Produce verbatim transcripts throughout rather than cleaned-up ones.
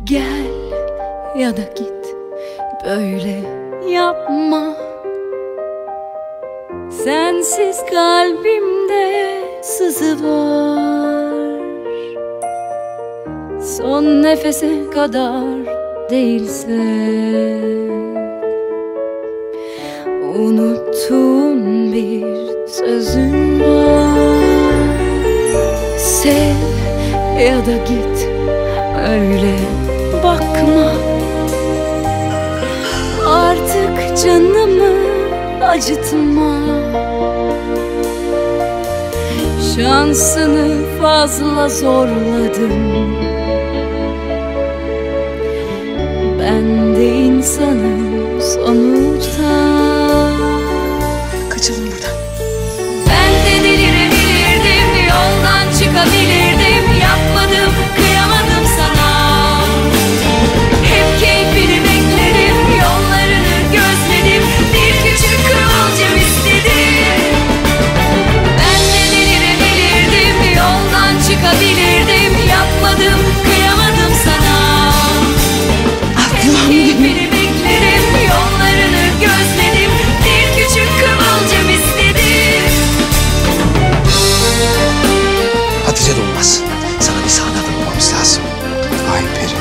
Gel ya da git, böyle yapma. Sensiz kalbimde sızı var. Son nefese kadar değilse unuttuğum bir sözün var. Sev ya da git, öyle bakma. Artık canımı acıtma. Şansını fazla zorladın. Ben de insanım sonuçta. Kaçalım buradan. Ben de delirebilirdim, yoldan çıkabilirdim. Yapmadım, kıyamadım sana. Hep keyfini bekledim, yollarını gözledim. Bir küçük kıvılcım istedim. Ben de delirebilirdim, yoldan çıkabilirdim. Yapmadım, kıyamadım sana. Hep keyfini bekledim, yollarını gözledim. Bir küçük kıvılcım istedim. Hatice de olmaz. Sana bir sahne bulmamız lazım. Ay Peri.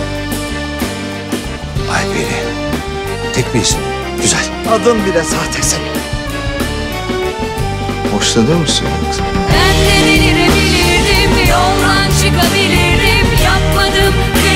Ay Peri. Tek bir isim. Güzel. Adın bile sahte senin. Hoşlanıyor musun yoksa? Ben de delirebilirdim, yoldan çıkabilirdim. Yapmadım,